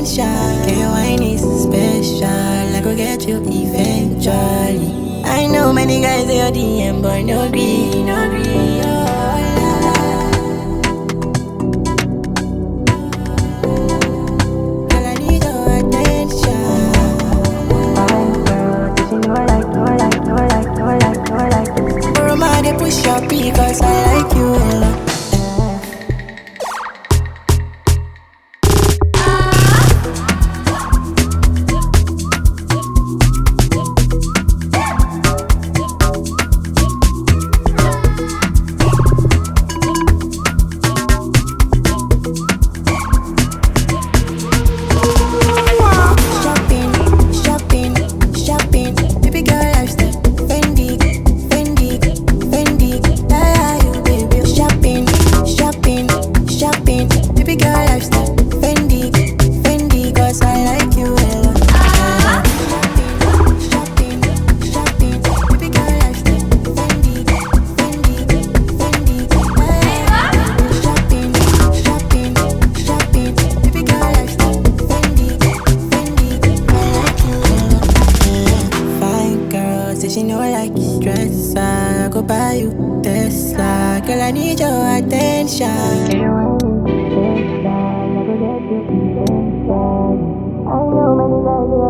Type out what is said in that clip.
attention. Girl, your wine is special. I go get you eventually. I know many guys they are DM, but no green, no green. Girl, I need your attention. Fine girl, did you know I like, know I like, know I like, know I like, know I like. Roma, they push your P 'cause I like you a lot. She know I like you stress, I go buy you Tesla. Girl, I need your attention. I know many guys